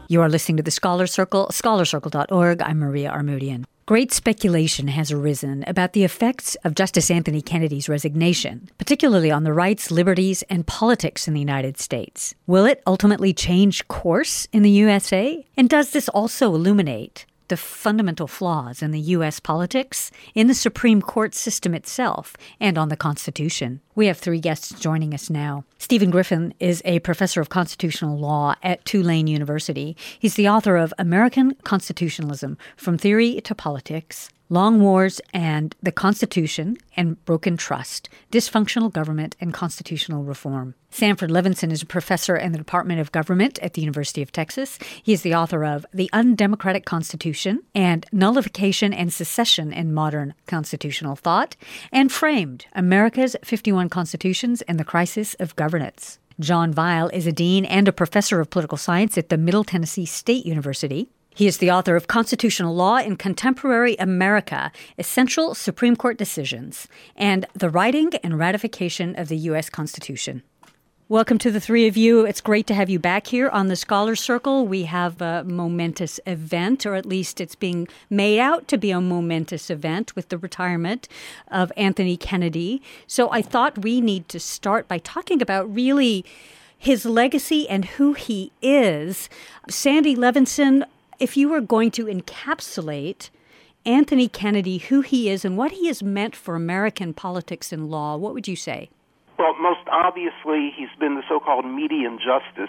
You are listening to The Scholar Circle, scholarcircle.org. I'm Maria Armoudian. Great speculation has arisen about the effects of Justice Anthony Kennedy's resignation, particularly on the rights, liberties, and politics in the United States. Will it ultimately change course in the USA? And does this also illuminate the fundamental flaws in the U.S. politics, in the Supreme Court system itself, and on the Constitution? We have three guests joining us now. Stephen Griffin is a professor of constitutional law at Tulane University. He's the author of American Constitutionalism, From Theory to Politics, Long Wars and the Constitution and Broken Trust, Dysfunctional Government and Constitutional Reform. Sanford Levinson is a professor in the Department of Government at the University of Texas. He is the author of The Undemocratic Constitution and Nullification and Secession in Modern Constitutional Thought, and Framed, America's 51 Constitutions and the Crisis of Governance. John Weil is a dean and a professor of political science at the Middle Tennessee State University. He is the author of Constitutional Law in Contemporary America, Essential Supreme Court Decisions, and The Writing and Ratification of the U.S. Constitution. Welcome to the three of you. It's great to have you back here on the Scholar Circle. We have a momentous event, or at least it's being made out to be a momentous event with the retirement of Anthony Kennedy. So I thought we need to start by talking about really his legacy and who he is. Sandy Levinson, if you were going to encapsulate Anthony Kennedy, who he is and what he has meant for American politics and law, what would you say? Well, most obviously, he's been the so-called median justice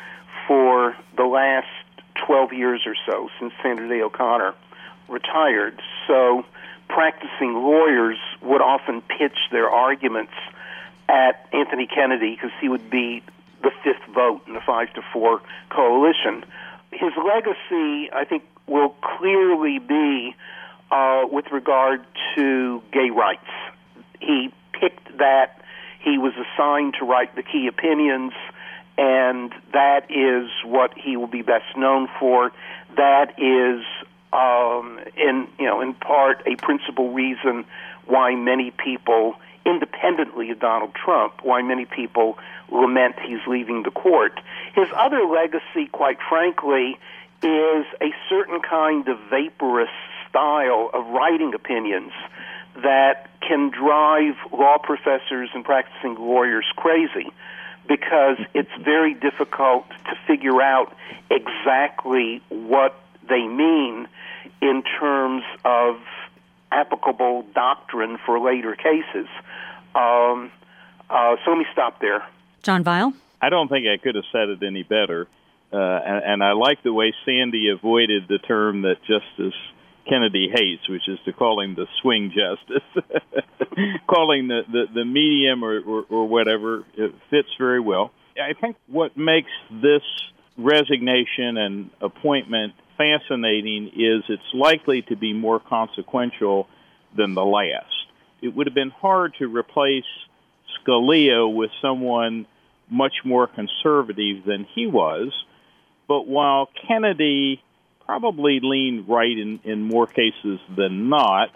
for the last 12 years or so, since Sandra Day O'Connor retired. So practicing lawyers would often pitch their arguments at Anthony Kennedy because he would be the fifth vote in the 5-4 coalition. His legacy, I think, will clearly be with regard to gay rights. He picked that. He was assigned to write the key opinions, and that is what he will be best known for. That is, in part, a principal reason why many people, independently of Donald Trump, why many people lament he's leaving the court. His other legacy, quite frankly, is a certain kind of vaporous style of writing opinions that can drive law professors and practicing lawyers crazy, because it's very difficult to figure out exactly what they mean in terms of applicable doctrine for later cases. So let me stop there. John Weil? I don't think I could have said it any better. And I like the way Sandy avoided the term that Justice Kennedy hates, which is to call him the swing justice. Calling the medium or whatever, it fits very well. I think what makes this resignation and appointment fascinating is it's likely to be more consequential than the last. It would have been hard to replace Scalia with someone much more conservative than he was, but while Kennedy probably leaned right in more cases than not,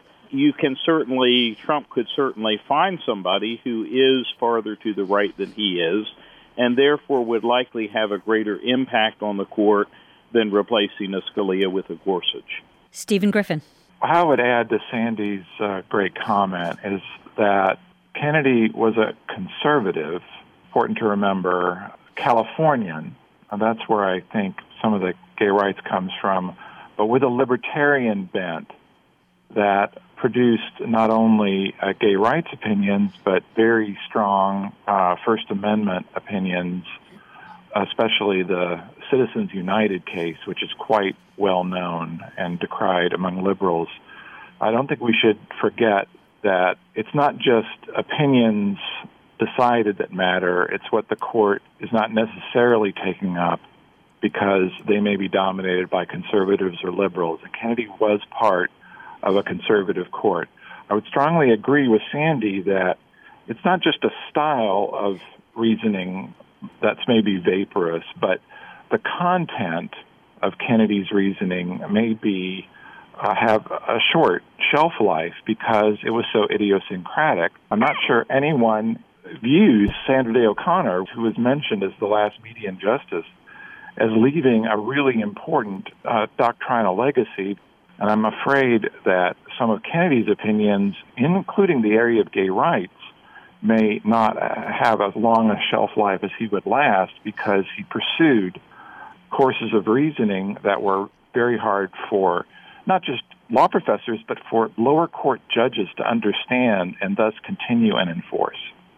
Trump could certainly find somebody who is farther to the right than he is, and therefore would likely have a greater impact on the court than replacing a Scalia with a Gorsuch. Stephen Griffin. I would add to Sandy's great comment is that Kennedy was a conservative, important to remember, Californian. And that's where I think some of the gay rights comes from, but with a libertarian bent that produced not only gay rights opinions, but very strong First Amendment opinions, especially the Citizens United case, which is quite well known and decried among liberals. I don't think we should forget that it's not just opinions decided that matter, it's what the court is not necessarily taking up because they may be dominated by conservatives or liberals. And Kennedy was part of a conservative court. I would strongly agree with Sandy that it's not just a style of reasoning that's maybe vaporous, but the content of Kennedy's reasoning may be have a short shelf life because it was so idiosyncratic. I'm not sure anyone views Sandra Day O'Connor, who was mentioned as the last median justice, as leaving a really important doctrinal legacy. And I'm afraid that some of Kennedy's opinions, including the area of gay rights, may not have as long a shelf life as he would last, because he pursued courses of reasoning that were very hard for not just law professors, but for lower court judges to understand and thus continue and enforce.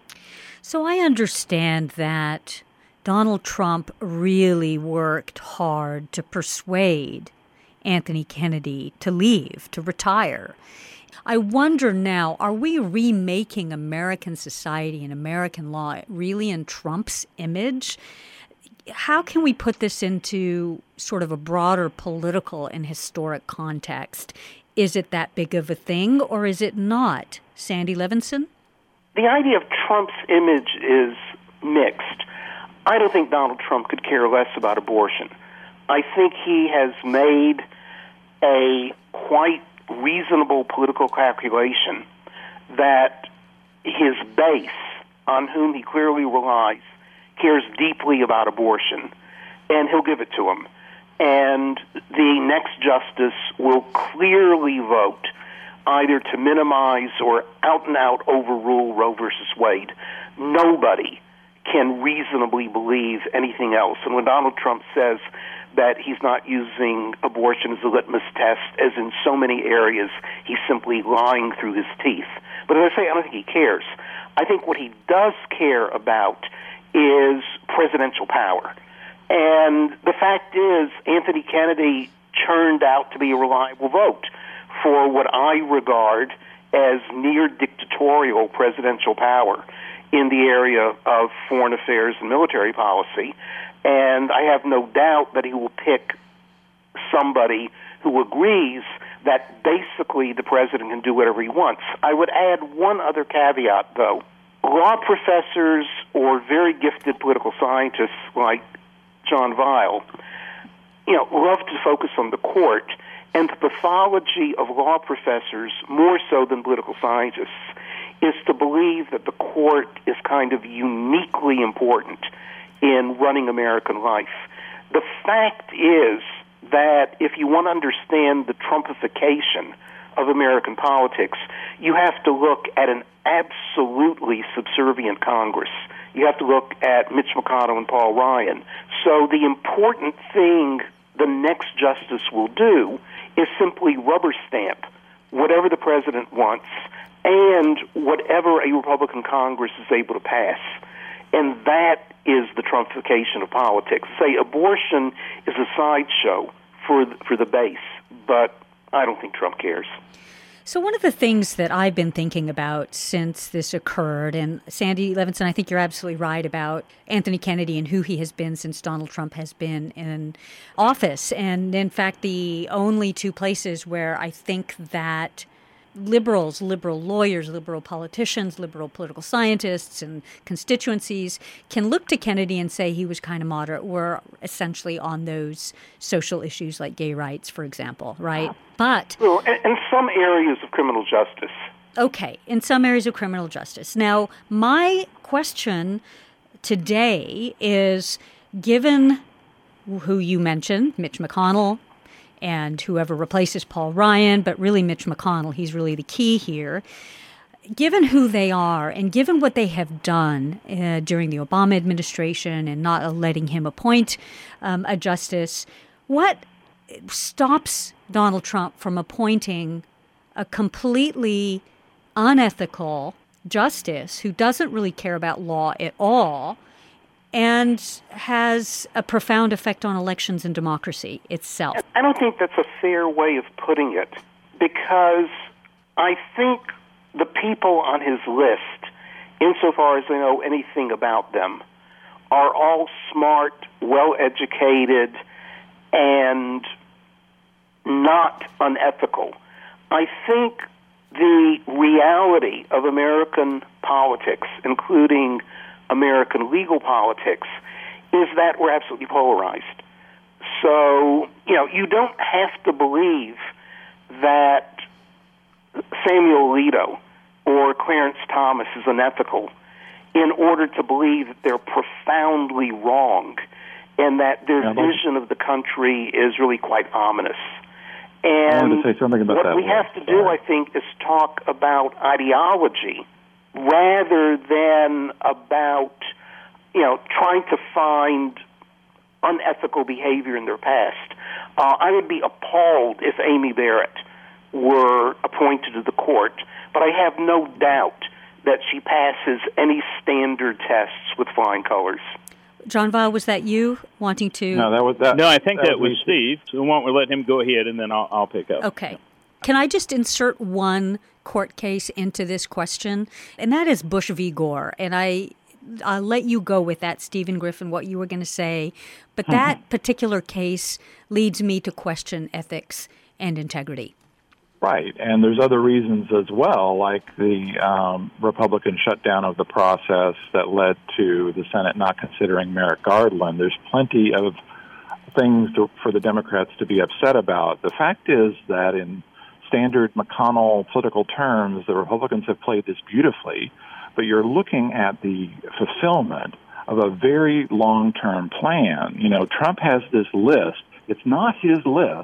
So I understand that Donald Trump really worked hard to persuade Anthony Kennedy to leave, to retire. I wonder now, are we remaking American society and American law really in Trump's image? How can we put this into sort of a broader political and historic context? Is it that big of a thing, or is it not? Sandy Levinson? The idea of Trump's image is mixed. I don't think Donald Trump could care less about abortion. I think he has made a quite reasonable political calculation that his base, on whom he clearly relies, cares deeply about abortion, and he'll give it to him. And the next justice will clearly vote either to minimize or out-and-out overrule Roe versus Wade. Nobody can reasonably believe anything else. And when Donald Trump says that he's not using abortion as a litmus test, as in so many areas, he's simply lying through his teeth. But as I say, I don't think he cares. I think what he does care about is presidential power. And the fact is, Anthony Kennedy turned out to be a reliable vote for what I regard as near dictatorial presidential power in the area of foreign affairs and military policy. And I have no doubt that he will pick somebody who agrees that basically the president can do whatever he wants. I would add one other caveat, though. Law professors or very gifted political scientists like John Weil, love to focus on the court, and the pathology of law professors, more so than political scientists, is to believe that the court is kind of uniquely important in running American life. The fact is that if you want to understand the Trumpification of American politics, you have to look at an absolutely subservient Congress. You have to look at Mitch McConnell and Paul Ryan. So the important thing the next justice will do is simply rubber stamp whatever the president wants and whatever a Republican Congress is able to pass. And that is the Trumpification of politics. Say abortion is a sideshow for the base, but I don't think Trump cares. So one of the things that I've been thinking about since this occurred, and Sandy Levinson, I think you're absolutely right about Anthony Kennedy and who he has been since Donald Trump has been in office. And in fact, the only two places where I think that liberals, liberal lawyers, liberal politicians, liberal political scientists and constituencies can look to Kennedy and say he was kind of moderate were essentially on those social issues like gay rights, for example, right? But well, in some areas of criminal justice. Okay, in some areas of criminal justice. Now, my question today is, given who you mentioned, Mitch McConnell, and whoever replaces Paul Ryan, but really Mitch McConnell, he's really the key here. Given who they are and given what they have done during the Obama administration and not letting him appoint a justice, what stops Donald Trump from appointing a completely unethical justice who doesn't really care about law at all and has a profound effect on elections and democracy itself? I don't think that's a fair way of putting it, because I think the people on his list, insofar as I know anything about them, are all smart, well-educated, and not unethical. I think the reality of American politics, including American legal politics, is that we're absolutely polarized. So, you don't have to believe that Samuel Alito or Clarence Thomas is unethical in order to believe that they're profoundly wrong and that their vision of the country is really quite ominous. And I wanted to say something about that. What we have to do, I think, is talk about ideology rather than about, trying to find unethical behavior in their past. I would be appalled if Amy Barrett were appointed to the court, but I have no doubt that she passes any standard tests with flying colors. John Weil, was that you wanting to? No, that was that. No, I think that was Steve. So why don't we let him go ahead, and then I'll pick up. Okay. Can I just insert one court case into this question? And that is Bush v. Gore. And I'll let you go with that, Stephen Griffin, what you were going to say. But that particular case leads me to question ethics and integrity. Right, and there's other reasons as well, like the Republican shutdown of the process that led to the Senate not considering Merrick Garland. There's plenty of things for the Democrats to be upset about. The fact is that in standard McConnell political terms, the Republicans have played this beautifully, but you're looking at the fulfillment of a very long-term plan. Trump has this list. It's not his list.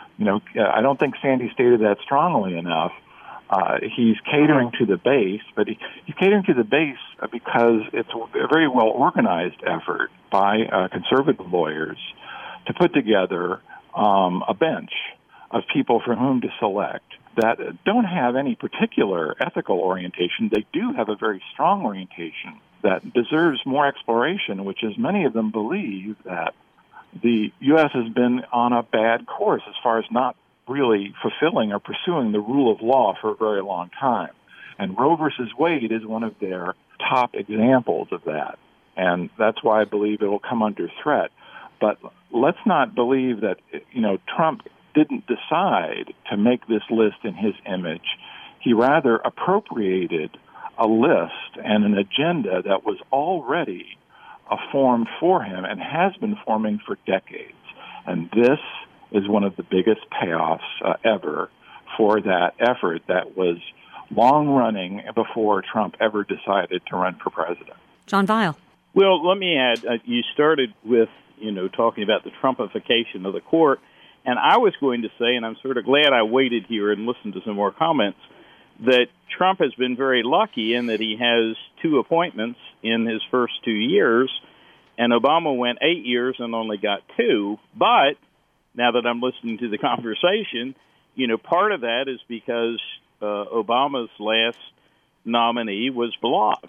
I don't think Sandy stated that strongly enough. He's catering to the base, but he's catering to the base because it's a very well-organized effort by conservative lawyers to put together a bench of people for whom to select that don't have any particular ethical orientation. They do have a very strong orientation that deserves more exploration, which is many of them believe that the U.S. has been on a bad course as far as not really fulfilling or pursuing the rule of law for a very long time. And Roe versus Wade is one of their top examples of that. And that's why I believe it will come under threat. But let's not believe that, Trump didn't decide to make this list in his image. He rather appropriated a list and an agenda that was already formed for him and has been forming for decades. And this is one of the biggest payoffs ever for that effort that was long-running before Trump ever decided to run for president. John Weil. Well, let me add, you started with, talking about the Trumpification of the court, and I was going to say, and I'm sort of glad I waited here and listened to some more comments, that Trump has been very lucky in that he has 2 appointments in his first 2 years, and Obama went 8 years and only got 2. But now that I'm listening to the conversation, part of that is because Obama's last nominee was blocked.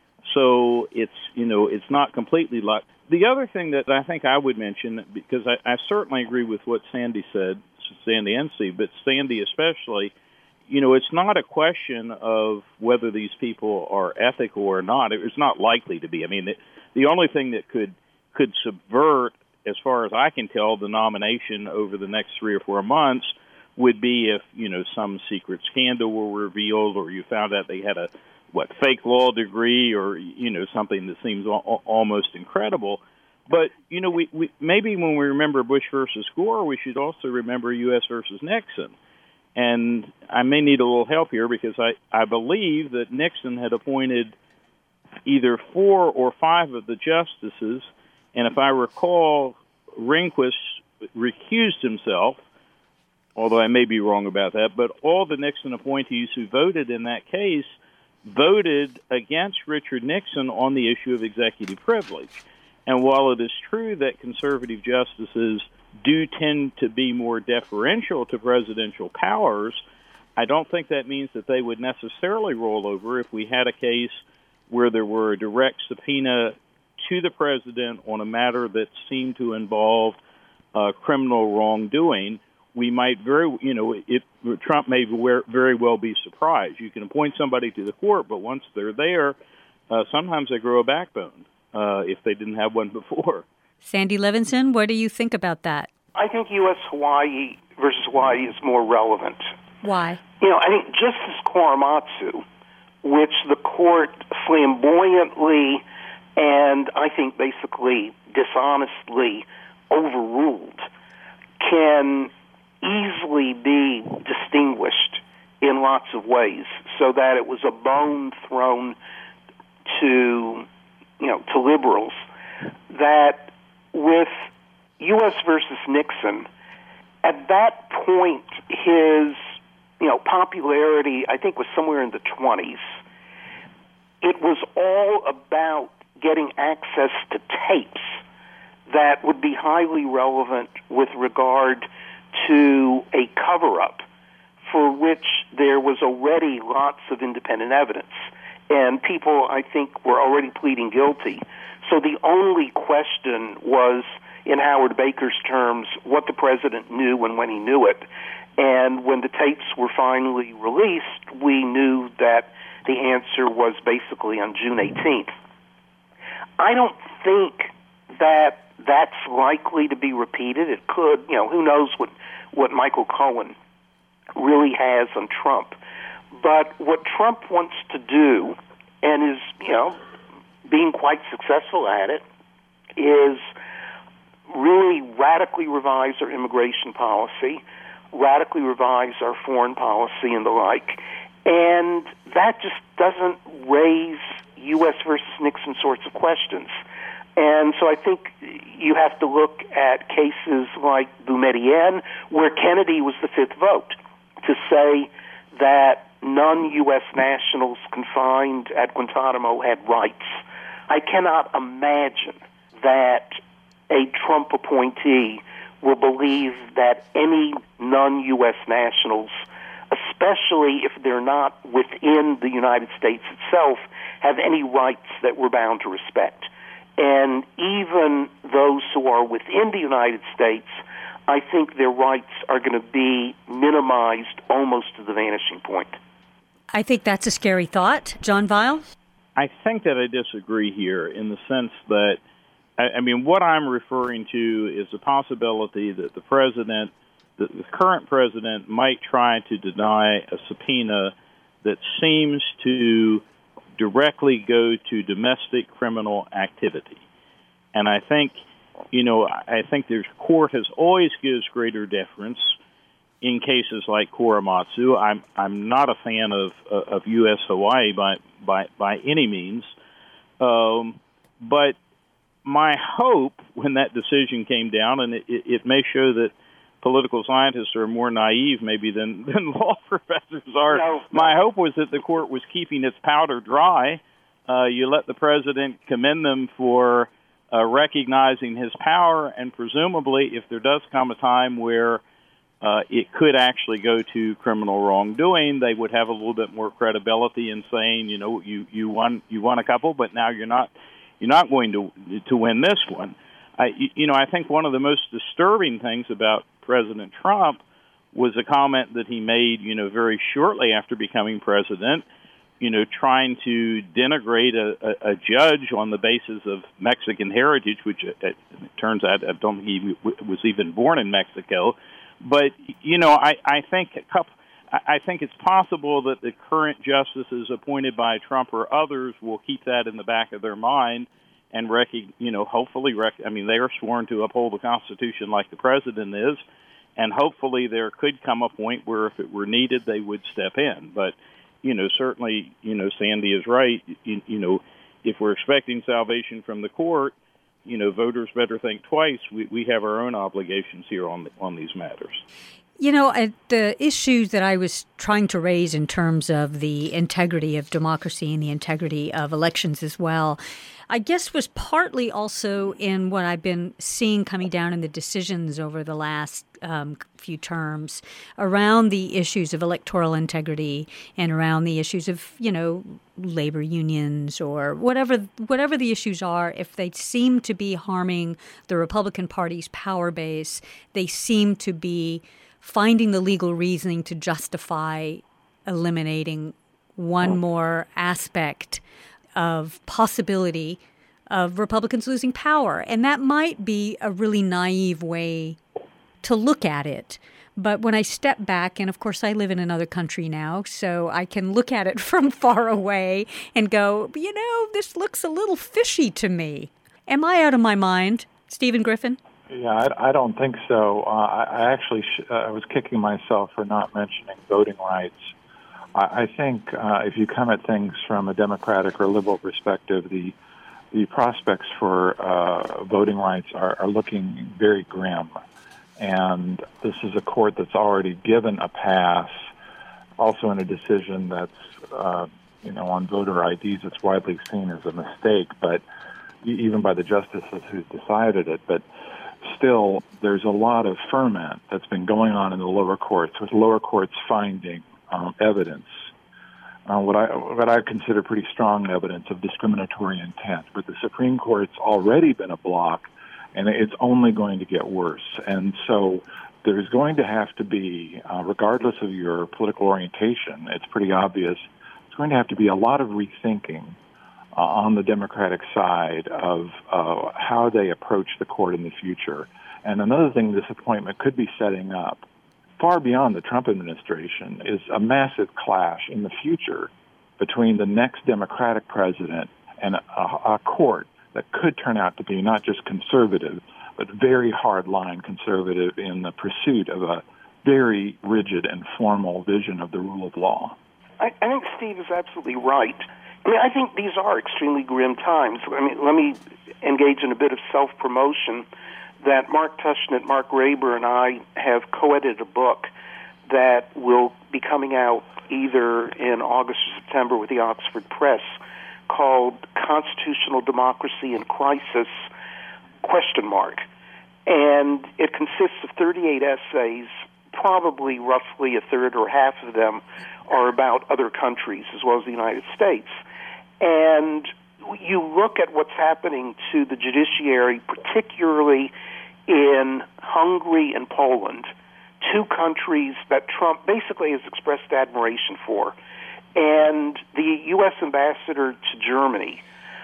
So it's not completely luck. The other thing that I think I would mention, because I certainly agree with what Sandy said, Sandy and Steve, but Sandy especially, it's not a question of whether these people are ethical or not. It's not likely to be. I mean, the only thing that could subvert, as far as I can tell, the nomination over the next 3 or 4 months would be if, some secret scandal were revealed or you found out they had a, fake law degree or, something that seems almost incredible. But, we maybe when we remember Bush versus Gore, we should also remember U.S. versus Nixon. And I may need a little help here because I believe that Nixon had appointed either 4 or 5 of the justices, and if I recall, Rehnquist recused himself, although I may be wrong about that, but all the Nixon appointees who voted in that case voted against Richard Nixon on the issue of executive privilege. And while it is true that conservative justices do tend to be more deferential to presidential powers, I don't think that means that they would necessarily roll over if we had a case where there were a direct subpoena to the president on a matter that seemed to involve criminal wrongdoing. We might Trump may very well be surprised. You can appoint somebody to the court, but once they're there, sometimes they grow a backbone if they didn't have one before. Sandy Levinson, what do you think about that? I think U.S. Hawaii versus Hawaii is more relevant. Why? I think Justice Korematsu, which the court flamboyantly and I think basically dishonestly overruled, can easily be distinguished in lots of ways, so that it was a bone thrown to liberals that with U.S. versus Nixon, at that point, his popularity, I think, was somewhere in the 20s. It was all about getting access to tapes that would be highly relevant with regard to a cover-up for which there was already lots of independent evidence. And people, I think, were already pleading guilty. So the only question was, in Howard Baker's terms, what the president knew and when he knew it. And when the tapes were finally released, we knew that the answer was basically on June 18th. I don't think that that's likely to be repeated. It could, who knows what Michael Cohen really has on Trump. But what Trump wants to do, and is, being quite successful at it, is really radically revise our immigration policy, radically revise our foreign policy and the like. And that just doesn't raise U.S. versus Nixon sorts of questions. And so I think you have to look at cases like Boumediene, where Kennedy was the fifth vote, to say that non-U.S. nationals confined at Guantanamo had rights. I cannot imagine that a Trump appointee will believe that any non-U.S. nationals, especially if they're not within the United States itself, have any rights that we're bound to respect. And even those who are within the United States, I think their rights are going to be minimized almost to the vanishing point. I think that's a scary thought. John Weil? I think that I disagree here in the sense that, what I'm referring to is the possibility that the president, the current president, might try to deny a subpoena that seems to directly go to domestic criminal activity. And I think, the court has always gives greater deference in cases like Korematsu. I'm not a fan of U.S. Hawaii by any means, but my hope when that decision came down, and it may show that political scientists are more naive maybe than law professors are. No. My hope was that the court was keeping its powder dry. You let the president commend them for recognizing his power, and presumably if there does come a time where it could actually go to criminal wrongdoing, they would have a little bit more credibility in saying, you won a couple, but now you're not going to win this one. I think one of the most disturbing things about President Trump was a comment that he made, very shortly after becoming president, trying to denigrate a judge on the basis of Mexican heritage, which it turns out I don't think he was even born in Mexico. But I think it's possible that the current justices appointed by Trump or others will keep that in the back of their mind and hopefully they are sworn to uphold the Constitution like the president is, and hopefully there could come a point where if it were needed they would step in. But certainly Sandy is right. If we're expecting salvation from the court, voters better think twice. We have our own obligations here on these matters. The issues that I was trying to raise in terms of the integrity of democracy and the integrity of elections as well, I guess was partly also in what I've been seeing coming down in the decisions over the last few terms around the issues of electoral integrity and around the issues of, labor unions or whatever the issues are. If they seem to be harming the Republican Party's power base, they seem to be finding the legal reasoning to justify eliminating one more aspect of possibility of Republicans losing power. And that might be a really naive way to look at it. But when I step back, and of course I live in another country now, so I can look at it from far away and go, this looks a little fishy to me. Am I out of my mind, Stephen Griffin? Yeah, I don't think so. I actually I was kicking myself for not mentioning voting rights. I think if you come at things from a Democratic or liberal perspective, the the prospects for voting rights are looking very grim. And this is a court that's already given a pass, also in a decision that's, on voter IDs, it's widely seen as a mistake, but even by the justices who decided it. But still, there's a lot of ferment that's been going on in the lower courts, with lower courts finding evidence, what I consider pretty strong evidence of discriminatory intent. But the Supreme Court's already been a block, and it's only going to get worse. And so there's going to have to be, regardless of your political orientation, it's pretty obvious, it's going to have to be a lot of rethinking on the Democratic side of how they approach the court in the future. And another thing this appointment could be setting up, far beyond the Trump administration, is a massive clash in the future between the next Democratic president and a court that could turn out to be not just conservative, but very hard-line conservative in the pursuit of a very rigid and formal vision of the rule of law. I think Steve is absolutely right. I mean, I think these are extremely grim times. I mean, let me engage in a bit of self-promotion that Mark Tushnet, Mark Graber, and I have co-edited a book that will be coming out either in August or September with the Oxford Press called Constitutional Democracy in Crisis, ? And it consists of 38 essays, probably roughly a third or half of them are about other countries as well as the United States. And you look at what's happening to the judiciary, particularly in Hungary and Poland, two countries that Trump basically has expressed admiration for. And the U.S. ambassador to Germany,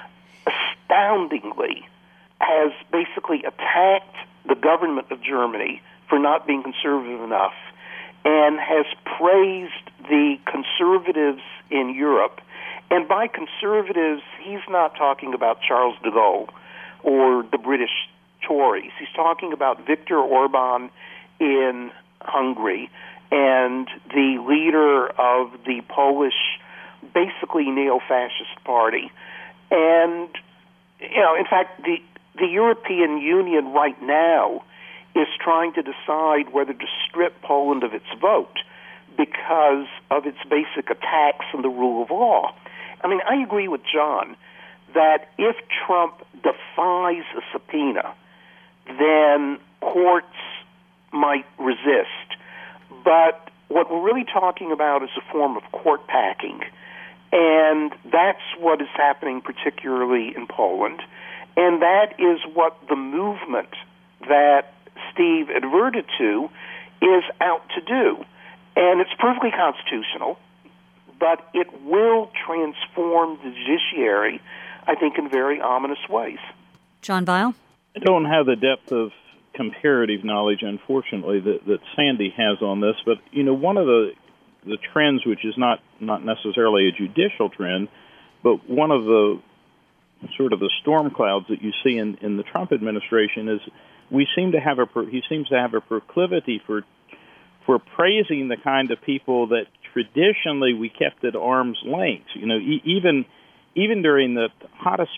astoundingly, has basically attacked the government of Germany for not being conservative enough and has praised the conservatives in Europe. And by conservatives, he's not talking about Charles de Gaulle or the British Tories. He's talking about Viktor Orban in Hungary and the leader of the Polish, basically neo-fascist party. And, in fact, the European Union right now is trying to decide whether to strip Poland of its vote because of its basic attacks on the rule of law. I mean, I agree with John that if Trump defies a subpoena, then courts might resist. But what we're really talking about is a form of court packing, and that's what is happening particularly in Poland, and that is what the movement that Steve adverted to is out to do. And it's perfectly constitutional, but it will transform the judiciary, I think, in very ominous ways. John Weil? I don't have the depth of comparative knowledge, unfortunately, that Sandy has on this, but, one of the trends, which is not necessarily a judicial trend, but one of the sort of the storm clouds that you see in the Trump administration is he seems to have a proclivity for praising the kind of people that traditionally we kept at arm's length. Even during the hottest,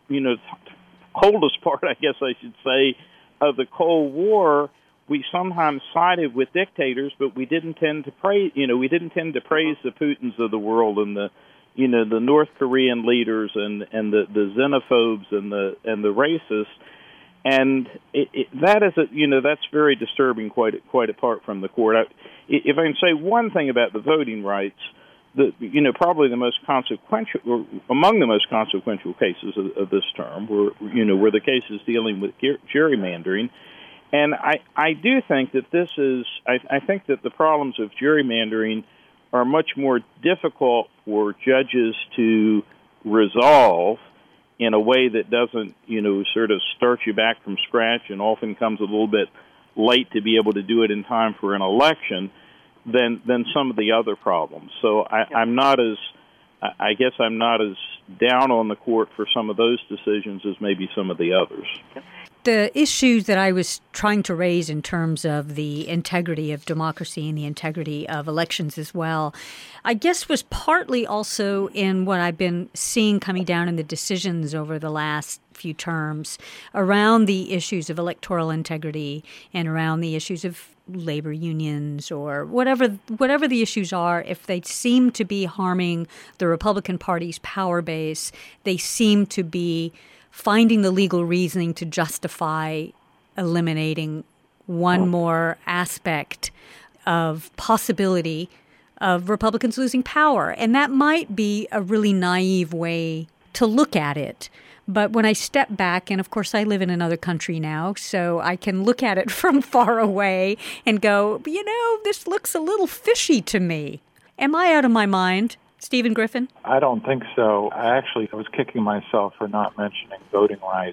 coldest part, I guess I should say, of the Cold War, we sometimes sided with dictators, but we didn't tend to praise. We didn't tend to praise the Putins of the world and the North Korean leaders and the xenophobes and the racists. And that is that's very disturbing, quite apart from the court. If I can say one thing about the voting rights, probably the most consequential, or among the most consequential cases of this term were the cases dealing with gerrymandering. And I do think that this is, I think that the problems of gerrymandering are much more difficult for judges to resolve in a way that doesn't, sort of start you back from scratch and often comes a little bit late to be able to do it in time for an election than some of the other problems. So I'm not as down on the court for some of those decisions as maybe some of the others. The issues that I was trying to raise in terms of the integrity of democracy and the integrity of elections as well, I guess was partly also in what I've been seeing coming down in the decisions over the last few terms around the issues of electoral integrity and around the issues of labor unions or whatever the issues are. If they seem to be harming the Republican Party's power base, they seem to be finding the legal reasoning to justify eliminating one more aspect of possibility of Republicans losing power. And that might be a really naive way to look at it. But when I step back, and of course I live in another country now, so I can look at it from far away and go, this looks a little fishy to me. Am I out of my mind? Stephen Griffin? I don't think so. I was kicking myself for not mentioning voting rights.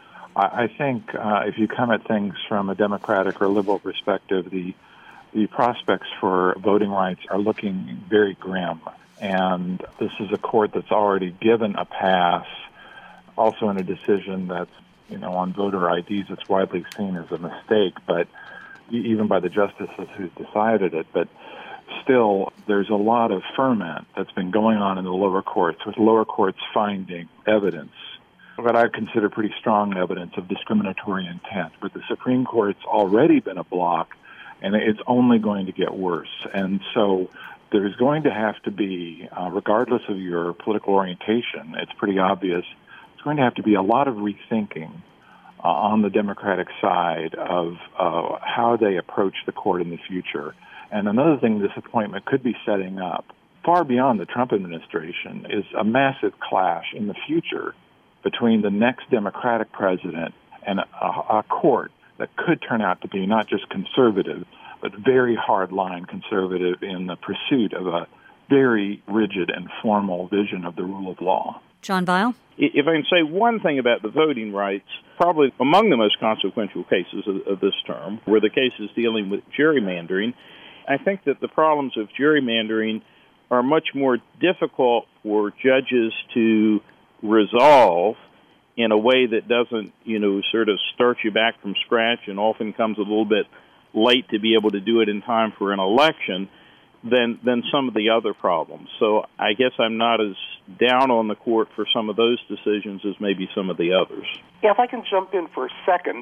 I think if you come at things from a democratic or liberal perspective, the prospects for voting rights are looking very grim. And this is a court that's already given a pass, also in a decision that's, on voter IDs, it's widely seen as a mistake, but even by the justices who decided it. But still, there's a lot of ferment that's been going on in the lower courts, with lower courts finding evidence, what I consider pretty strong evidence of discriminatory intent. But the Supreme Court's already been a block, and it's only going to get worse. And so there's going to have to be, regardless of your political orientation, it's pretty obvious, it's going to have to be a lot of rethinking on the Democratic side of how they approach the court in the future. And another thing this appointment could be setting up, far beyond the Trump administration, is a massive clash in the future between the next Democratic president and a court that could turn out to be not just conservative, but very hard-line conservative in the pursuit of a very rigid and formal vision of the rule of law. John Weil? If I can say one thing about the voting rights, probably among the most consequential cases of this term were the cases dealing with gerrymandering. I think that the problems of gerrymandering are much more difficult for judges to resolve in a way that doesn't, sort of start you back from scratch and often comes a little bit late to be able to do it in time for an election than some of the other problems. So I guess I'm not as down on the court for some of those decisions as maybe some of the others. Yeah, if I can jump in for a second,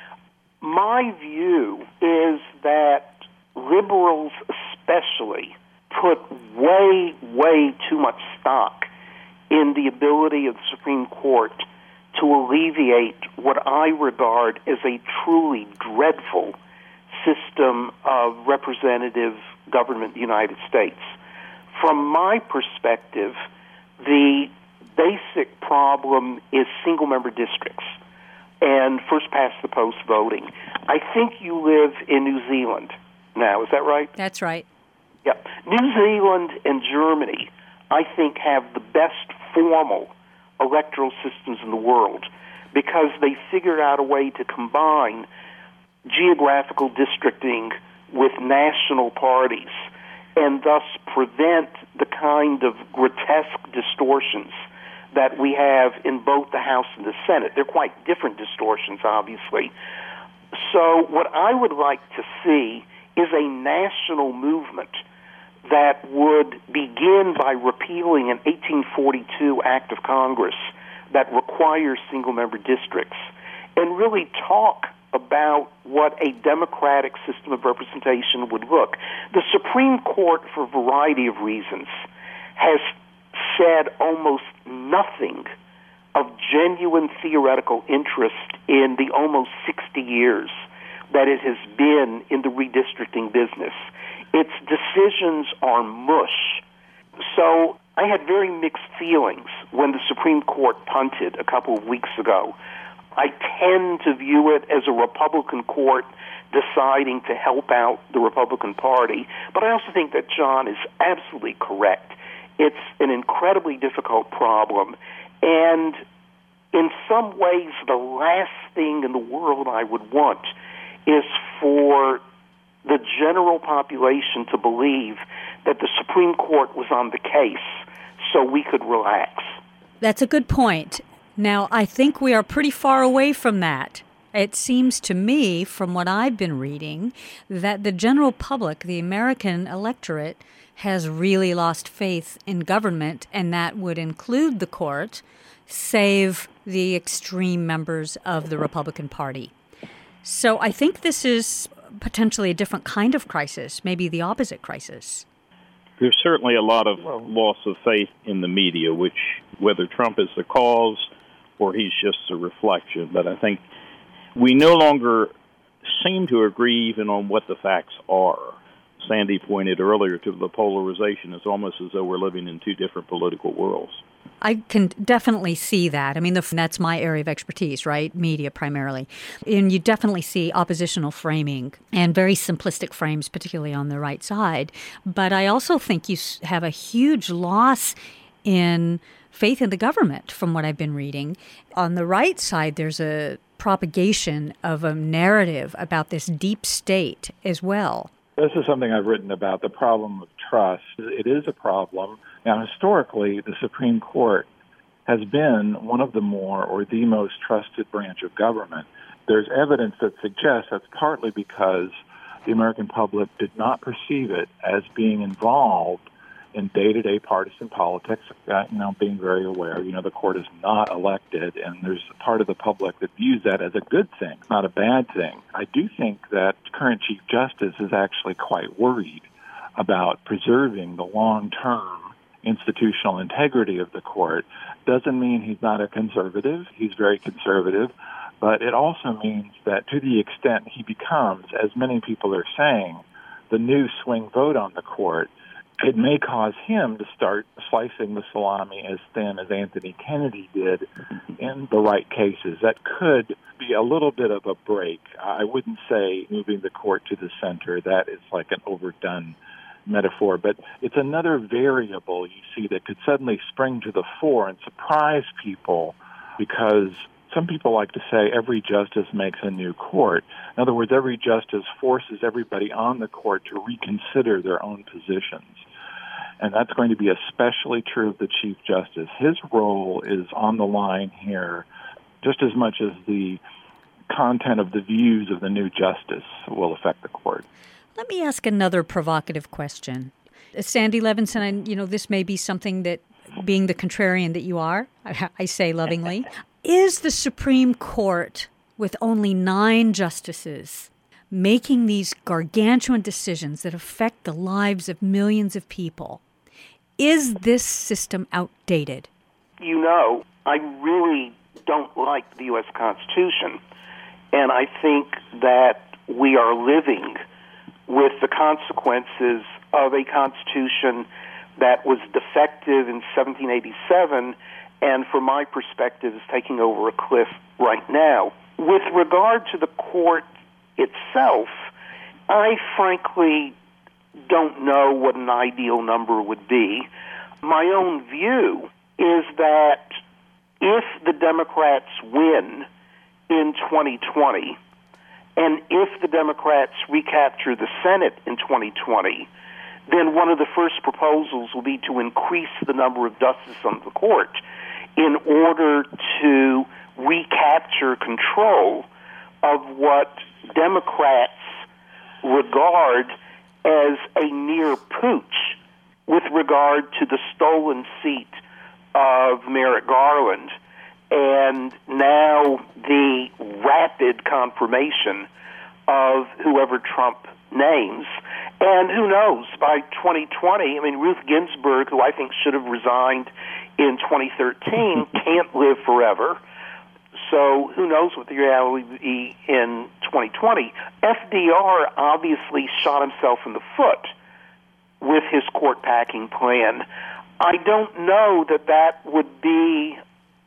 my view is that liberals especially put way, way too much stock in the ability of the Supreme Court to alleviate what I regard as a truly dreadful system of representative government in the United States. From my perspective, the basic problem is single-member districts and first-past-the-post voting. I think you live in New Zealand now, is that right? That's right. Yeah. New Zealand and Germany, I think, have the best formal electoral systems in the world because they figured out a way to combine geographical districting with national parties and thus prevent the kind of grotesque distortions that we have in both the House and the Senate. They're quite different distortions, obviously. So what I would like to see is a national movement that would begin by repealing an 1842 Act of Congress that requires single-member districts and really talk about what a democratic system of representation would look. The Supreme Court, for a variety of reasons, has said almost nothing of genuine theoretical interest in the almost 60 years that it has been in the redistricting business. Its decisions are mush. So I had very mixed feelings when the Supreme Court punted a couple of weeks ago. I tend to view it as a Republican court deciding to help out the Republican Party, but I also think that John is absolutely correct. It's an incredibly difficult problem, and in some ways the last thing in the world I would want is for the general population to believe that the Supreme Court was on the case so we could relax. That's a good point. Now, I think we are pretty far away from that. It seems to me, from what I've been reading, that the general public, the American electorate, has really lost faith in government, and that would include the court, save the extreme members of the Republican Party. So I think this is potentially a different kind of crisis, maybe the opposite crisis. There's certainly a lot of loss of faith in the media, which, whether Trump is the cause or he's just a reflection, but I think we no longer seem to agree even on what the facts are. Sandy pointed earlier to the polarization. It's almost as though we're living in two different political worlds. I can definitely see that. I mean, that's my area of expertise, right? Media primarily. And you definitely see oppositional framing and very simplistic frames, particularly on the right side. But I also think you have a huge loss in faith in the government, from what I've been reading. On the right side, there's a propagation of a narrative about this deep state as well. This is something I've written about, the problem of trust. It is a problem. Now, historically, the Supreme Court has been one of the more or the most trusted branch of government. There's evidence that suggests that's partly because the American public did not perceive it as being involved in day-to-day partisan politics, being very aware, the court is not elected, and there's a part of the public that views that as a good thing, not a bad thing. I do think that current Chief Justice is actually quite worried about preserving the long-term institutional integrity of the court. Doesn't mean he's not a conservative. He's very conservative. But it also means that to the extent he becomes, as many people are saying, the new swing vote on the court, it may cause him to start slicing the salami as thin as Anthony Kennedy did in the right cases. That could be a little bit of a break. I wouldn't say moving the court to the center. That is like an overdone metaphor. But it's another variable you see that could suddenly spring to the fore and surprise people, because some people like to say every justice makes a new court. In other words, every justice forces everybody on the court to reconsider their own positions. And that's going to be especially true of the Chief Justice. His role is on the line here just as much as the content of the views of the new justice will affect the court. Let me ask another provocative question. Sandy Levinson, this may be something that, being the contrarian that you are, I say lovingly, is the Supreme Court, with only 9 justices, making these gargantuan decisions that affect the lives of millions of people, is this system outdated? I really don't like the U.S. Constitution, and I think that we are living with the consequences of a Constitution that was defective in 1787 and, from my perspective, is taking over a cliff right now. With regard to the court itself, I frankly don't know what an ideal number would be. My own view is that if the Democrats win in 2020, and if the Democrats recapture the Senate in 2020, then one of the first proposals will be to increase the number of justices on the court in order to recapture control of what Democrats regard as a near putsch with regard to the stolen seat of Merrick Garland, and now the rapid confirmation of whoever Trump names. And who knows, by 2020, Ruth Ginsburg, who I think should have resigned in 2013, can't live forever. So who knows what the reality will be in 2020. FDR obviously shot himself in the foot with his court-packing plan. I don't know that would be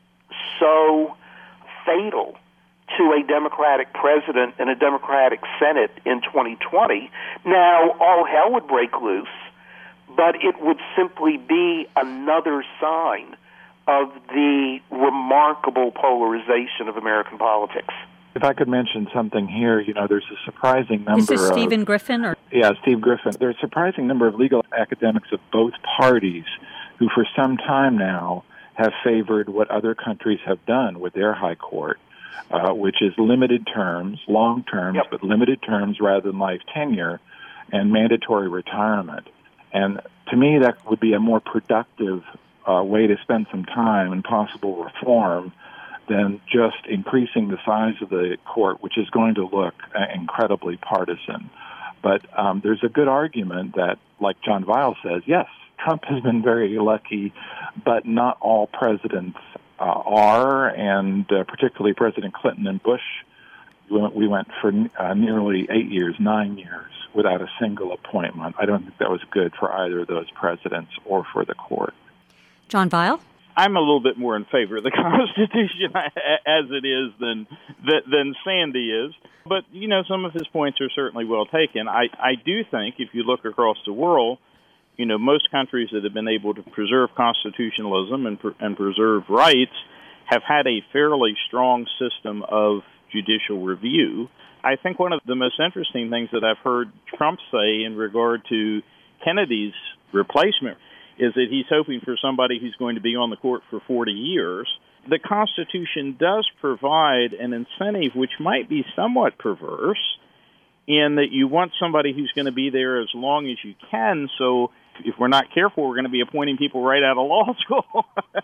so fatal to a Democratic president and a Democratic Senate in 2020. Now, all hell would break loose, but it would simply be another sign of the remarkable polarization of American politics. If I could mention something here, there's a surprising number of... Is this Stephen Griffin? Yeah, Steve Griffin. There's a surprising number of legal academics of both parties who for some time now have favored what other countries have done with their high court, which is limited terms, long terms, but limited terms rather than life tenure, and mandatory retirement. And to me, that would be a more productive way to spend some time and possible reform than just increasing the size of the court, which is going to look incredibly partisan. But there's a good argument that, like John Weil says, yes, Trump has been very lucky, but not all presidents are, and particularly President Clinton and Bush, we went for nearly 9 years, without a single appointment. I don't think that was good for either of those presidents or for the court. John Weil? I'm a little bit more in favor of the Constitution as it is than Sandy is. But, some of his points are certainly well taken. I do think if you look across the world, most countries that have been able to preserve constitutionalism and preserve rights have had a fairly strong system of judicial review. I think one of the most interesting things that I've heard Trump say in regard to Kennedy's replacement is that he's hoping for somebody who's going to be on the court for 40 years. The Constitution does provide an incentive which might be somewhat perverse in that you want somebody who's going to be there as long as you can, so if we're not careful, we're going to be appointing people right out of law school.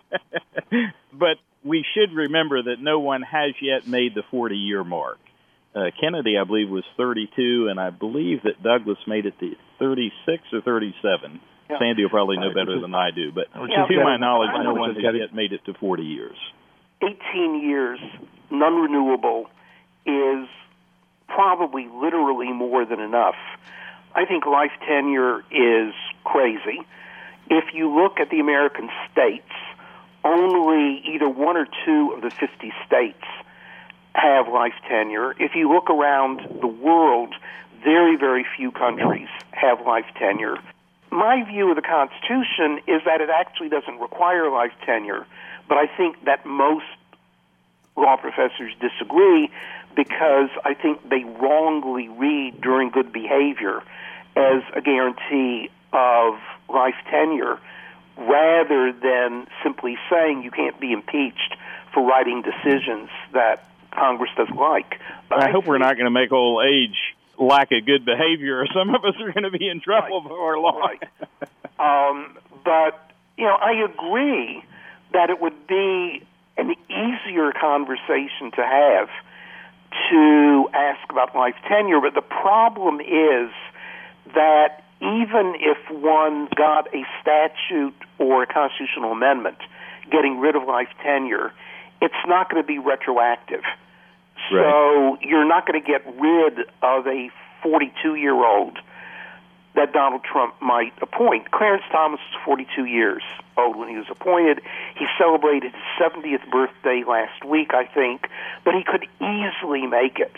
But we should remember that no one has yet made the 40-year mark. Kennedy, I believe, was 32, and I believe that Douglas made it to 36 or 37. Yeah. Sandy will probably know better than I do, but to my knowledge, no one has yet made it to 40 years. 18 years, non-renewable, is probably literally more than enough. I think life tenure is crazy. If you look at the American states, only either one or two of the 50 states have life tenure. If you look around the world, very, very few countries have life tenure. My view of the Constitution is that it actually doesn't require life tenure, but I think that most law professors disagree because I think they wrongly read during good behavior as a guarantee of life tenure rather than simply saying you can't be impeached for writing decisions that Congress doesn't like. I hope we're not going to make old age lack of good behavior, or some of us are going to be in trouble before long. Right. But, I agree that it would be an easier conversation to have to ask about life tenure, but the problem is that even if one got a statute or a constitutional amendment getting rid of life tenure, it's not going to be retroactive. Right. So you're not going to get rid of a 42-year-old that Donald Trump might appoint. Clarence Thomas was 42 years old when he was appointed. He celebrated his 70th birthday last week, I think, but he could easily make it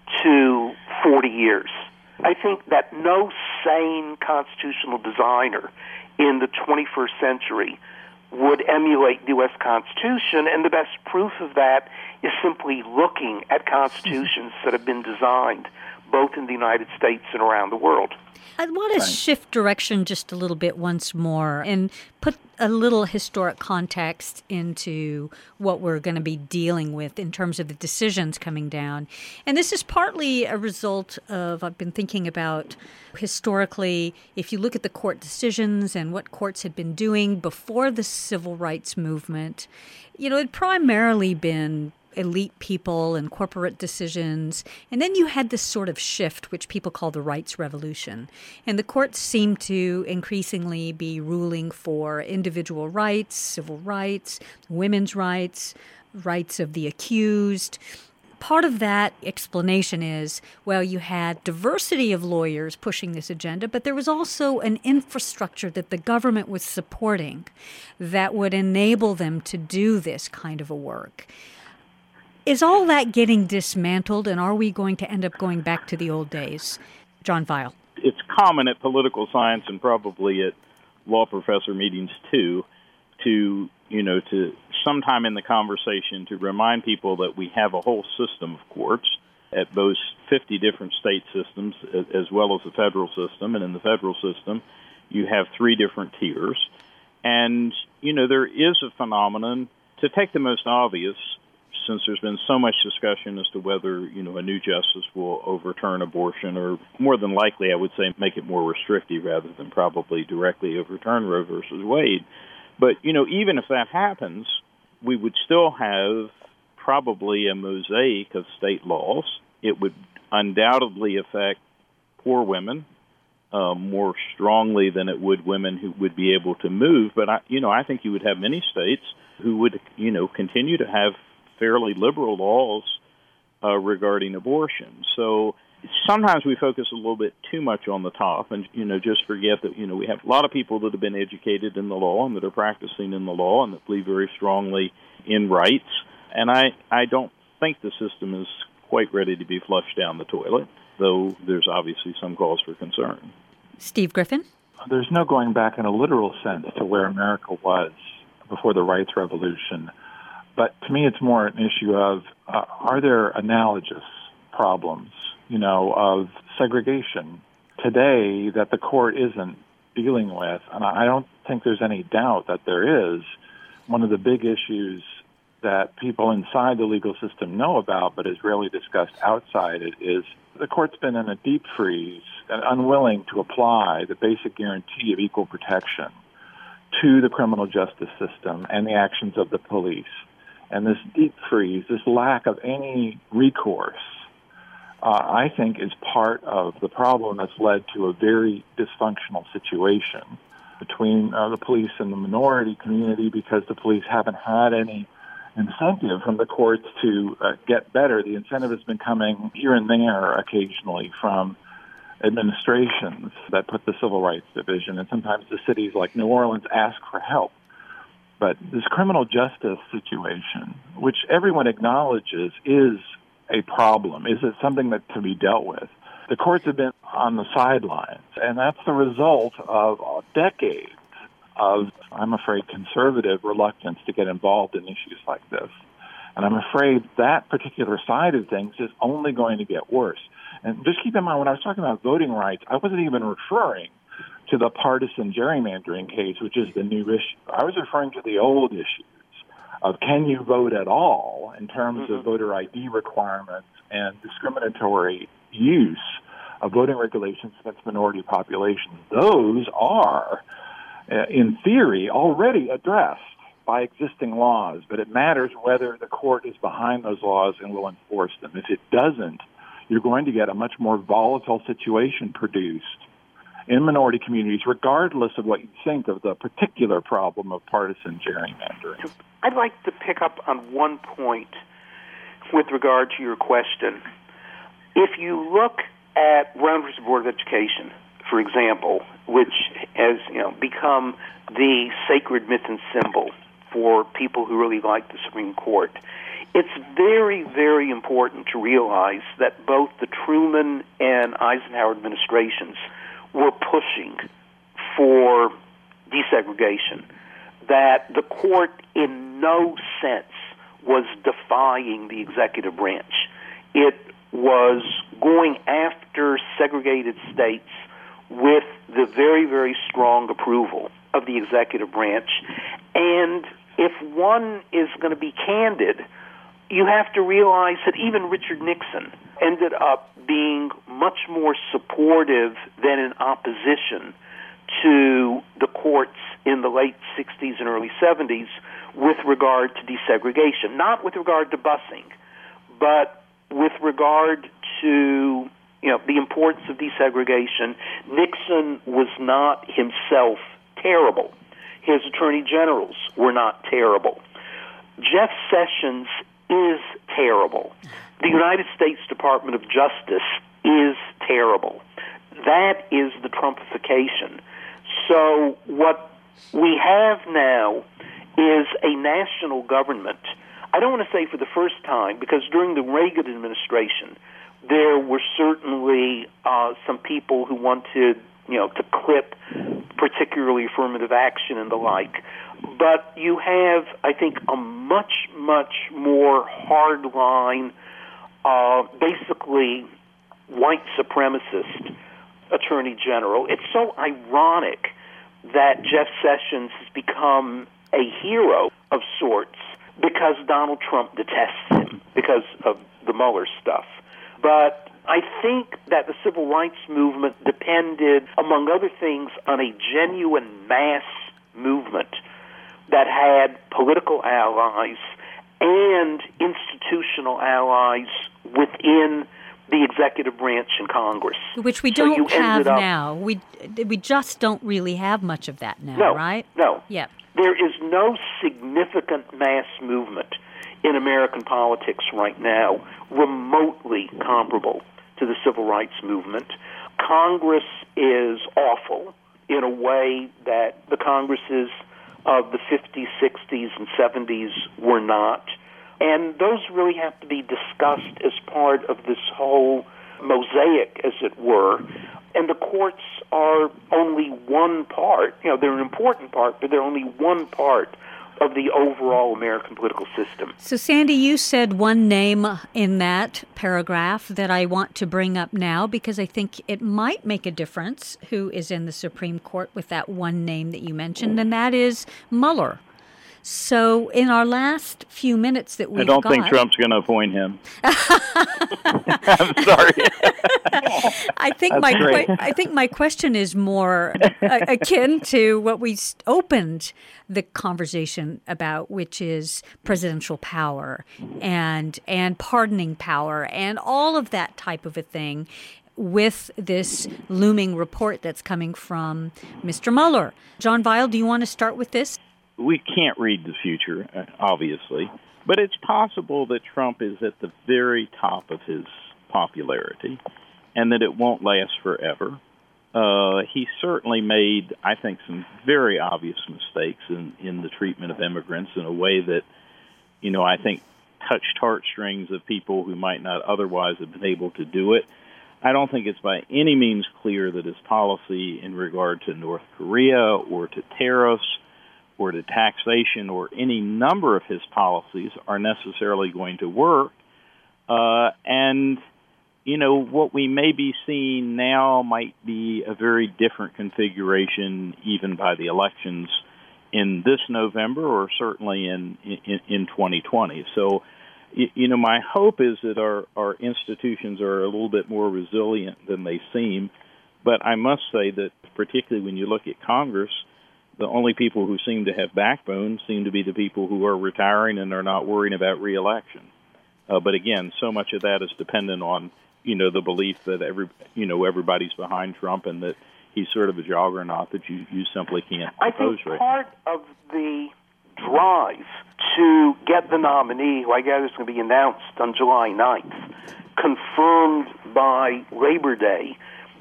to 40 years. I think that no sane constitutional designer in the 21st century would emulate the U.S. Constitution, and the best proof of that is simply looking at constitutions that have been designed both in the United States and around the world. I want to shift direction just a little bit once more and put a little historic context into what we're going to be dealing with in terms of the decisions coming down. And this is partly a result of, I've been thinking about historically, if you look at the court decisions and what courts had been doing before the civil rights movement, it had primarily been elite people and corporate decisions. And then you had this sort of shift, which people call the rights revolution. And the courts seem to increasingly be ruling for individual rights, civil rights, women's rights, rights of the accused. Part of that explanation is, well, you had diversity of lawyers pushing this agenda, but there was also an infrastructure that the government was supporting that would enable them to do this kind of a work. Is all that getting dismantled, and are we going to end up going back to the old days? John Weil. It's common at political science and probably at law professor meetings too, to sometime in the conversation to remind people that we have a whole system of courts at both 50 different state systems as well as the federal system. And in the federal system, you have 3 different tiers. And, there is a phenomenon, to take the most obvious instance, there's been so much discussion as to whether, a new justice will overturn abortion, or more than likely, I would say, make it more restrictive rather than probably directly overturn Roe versus Wade. But, even if that happens, we would still have probably a mosaic of state laws. It would undoubtedly affect poor women more strongly than it would women who would be able to move. But, I think you would have many states who would, continue to have fairly liberal laws regarding abortion. So sometimes we focus a little bit too much on the top and, just forget that, we have a lot of people that have been educated in the law and that are practicing in the law and that believe very strongly in rights. And I don't think the system is quite ready to be flushed down the toilet, though there's obviously some cause for concern. Steve Griffin? There's no going back in a literal sense to where America was before the rights revolution. But to me, it's more an issue of, are there analogous problems, of segregation today that the court isn't dealing with? And I don't think there's any doubt that there is. One of the big issues that people inside the legal system know about but is rarely discussed outside it is the court's been in a deep freeze and unwilling to apply the basic guarantee of equal protection to the criminal justice system and the actions of the police. And this deep freeze, this lack of any recourse, I think is part of the problem that's led to a very dysfunctional situation between the police and the minority community, because the police haven't had any incentive from the courts to get better. The incentive has been coming here and there occasionally from administrations that put the Civil Rights Division, and sometimes the cities like New Orleans ask for help. But this criminal justice situation, which everyone acknowledges is a problem, is it something that to be dealt with? The courts have been on the sidelines, and that's the result of decades of, I'm afraid, conservative reluctance to get involved in issues like this. And I'm afraid that particular side of things is only going to get worse. And just keep in mind, when I was talking about voting rights, I wasn't even referring to the partisan gerrymandering case, which is the new issue. I was referring to the old issues of can you vote at all in terms of voter ID requirements and discriminatory use of voting regulations against minority populations. Those are, in theory, already addressed by existing laws, but it matters whether the court is behind those laws and will enforce them. If it doesn't, you're going to get a much more volatile situation produced in minority communities, regardless of what you think of the particular problem of partisan gerrymandering. I'd like to pick up on one point with regard to your question. If you look at Brown v. Board of Education, for example, which has become the sacred myth and symbol for people who really like the Supreme Court, it's very, very important to realize that both the Truman and Eisenhower administrations were pushing for desegregation, that the court in no sense was defying the executive branch. It was going after segregated states with the very, very strong approval of the executive branch. And if one is going to be candid, you have to realize that even Richard Nixon ended up being much more supportive than in opposition to the courts in the late 60s and early 70s with regard to desegregation. Not with regard to busing, but with regard to the importance of desegregation. Nixon was not himself terrible. His attorney generals were not terrible. Jeff Sessions is terrible. The United States Department of Justice is terrible. That is the Trumpification. So what we have now is a national government. I don't want to say for the first time, because during the Reagan administration, there were certainly some people who wanted, to clip particularly affirmative action and the like. But you have, I think, a much, much more hardline, basically white supremacist attorney general. It's so ironic that Jeff Sessions has become a hero of sorts because Donald Trump detests him. because of the Mueller stuff. But I think that the civil rights movement depended, among other things, on a genuine mass movement that had political allies and institutional allies within the executive branch in Congress. Which we don't have now. We just don't really have much of that now, right? No. Yeah. There is no significant mass movement in American politics right now remotely comparable to the civil rights movement. Congress is awful in a way that the Congresses of the 50s, 60s, and 70s were not. And those really have to be discussed as part of this whole mosaic, as it were. And the courts are only one part. They're an important part, but they're only one part of the overall American political system. So, Sandy, you said one name in that paragraph that I want to bring up now because I think it might make a difference who is in the Supreme Court with that one name that you mentioned, and that is Mueller. So in our last few minutes that we've got... I don't think Trump's going to appoint him. I'm sorry. I think my question is more akin to what we opened the conversation about, which is presidential power and pardoning power and all of that type of a thing with this looming report that's coming from Mr. Mueller. John Weil, do you want to start with this? We can't read the future, obviously, but it's possible that Trump is at the very top of his popularity and that it won't last forever. He certainly made, I think, some very obvious mistakes in the treatment of immigrants in a way that, I think touched heartstrings of people who might not otherwise have been able to do it. I don't think it's by any means clear that his policy in regard to North Korea or to tariffs or to taxation or any number of his policies are necessarily going to work. What we may be seeing now might be a very different configuration even by the elections in this November or certainly in 2020. So, my hope is that our institutions are a little bit more resilient than they seem. But I must say that particularly when you look at Congress, the only people who seem to have backbone seem to be the people who are retiring and are not worrying about re-election. But again, so much of that is dependent on, the belief that everybody's behind Trump and that he's sort of a juggernaut that you simply can't oppose right now. I think part of the drive to get the nominee, who I gather is going to be announced on July 9th, confirmed by Labor Day,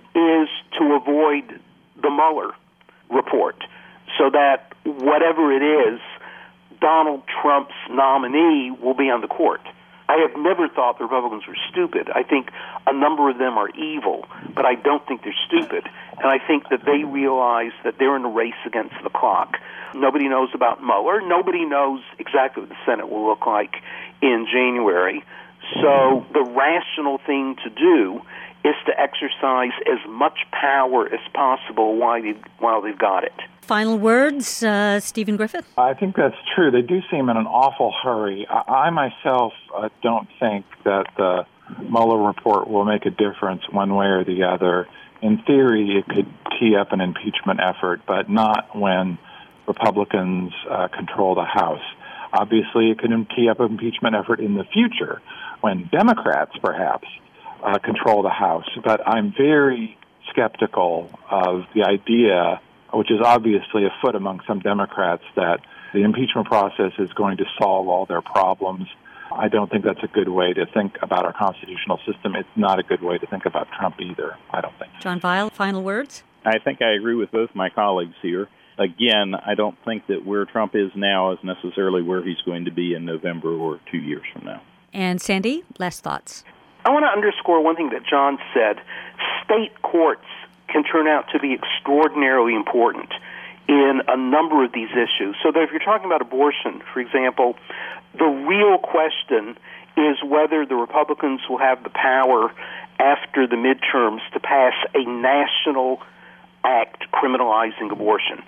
is to avoid the Mueller report, so that whatever it is, Donald Trump's nominee will be on the court. I have never thought the Republicans were stupid. I think a number of them are evil, but I don't think they're stupid. And I think that they realize that they're in a race against the clock. Nobody knows about Mueller. Nobody knows exactly what the Senate will look like in January. So the rational thing to do is to exercise as much power as possible while they've got it. Final words, Stephen Griffith? I think that's true. They do seem in an awful hurry. I myself don't think that the Mueller report will make a difference one way or the other. In theory, it could tee up an impeachment effort, but not when Republicans control the House. Obviously, it could tee up an impeachment effort in the future when Democrats, perhaps, control the House. But I'm very skeptical of the idea, which is obviously afoot among some Democrats, that the impeachment process is going to solve all their problems. I don't think that's a good way to think about our constitutional system. It's not a good way to think about Trump either, I don't think. John Weil, final words? I think I agree with both my colleagues here. Again, I don't think that where Trump is now is necessarily where he's going to be in November or 2 years from now. And Sandy, last thoughts? I want to underscore one thing that John said. State courts can turn out to be extraordinarily important in a number of these issues. So that if you're talking about abortion, for example, the real question is whether the Republicans will have the power after the midterms to pass a national act criminalizing abortion.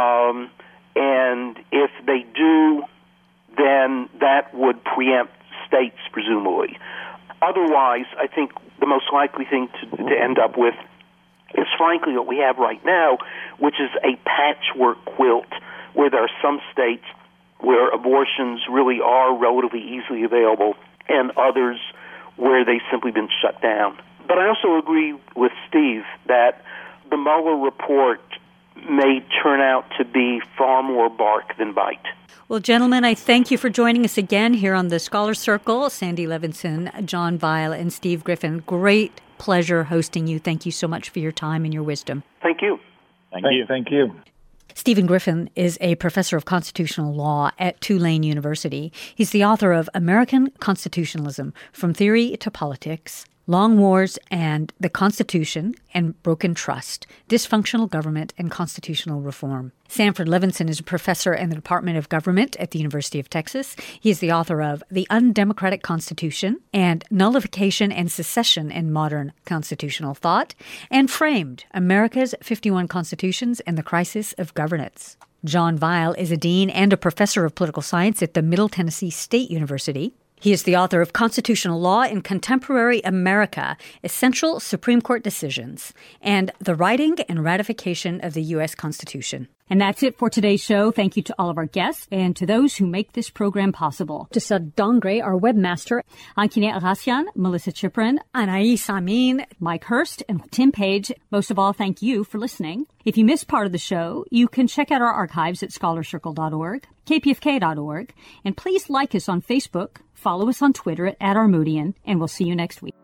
And if they do, then that would preempt states, presumably. Otherwise, I think the most likely thing to end up with is frankly what we have right now, which is a patchwork quilt, where there are some states where abortions really are relatively easily available and others where they've simply been shut down. But I also agree with Steve that the Mueller report may turn out to be far more bark than bite. Well, gentlemen, I thank you for joining us again here on the Scholar Circle. Sandy Levinson, John Weil, and Steve Griffin. Great pleasure hosting you. Thank you so much for your time and your wisdom. Thank you. Thank you. Stephen Griffin is a professor of constitutional law at Tulane University. He's the author of American Constitutionalism, From Theory to Politics, Long Wars and the Constitution and Broken Trust, Dysfunctional Government and Constitutional Reform. Sanford Levinson is a professor in the Department of Government at the University of Texas. He is the author of The Undemocratic Constitution and Nullification and Secession in Modern Constitutional Thought, and Framed, America's 51 Constitutions and the Crisis of Governance. John Weil is a dean and a professor of political science at the Middle Tennessee State University. He is the author of Constitutional Law in Contemporary America, Essential Supreme Court Decisions, and The Writing and Ratification of the U.S. Constitution. And that's it for today's show. Thank you to all of our guests and to those who make this program possible. To Sud Dongre, our webmaster, Ankine Arasian, Melissa Chiprin, Anais Amin, Mike Hurst, and Tim Page. Most of all, thank you for listening. If you missed part of the show, you can check out our archives at scholarcircle.org, kpfk.org, and please like us on Facebook, follow us on Twitter at @Armoodian, and we'll see you next week.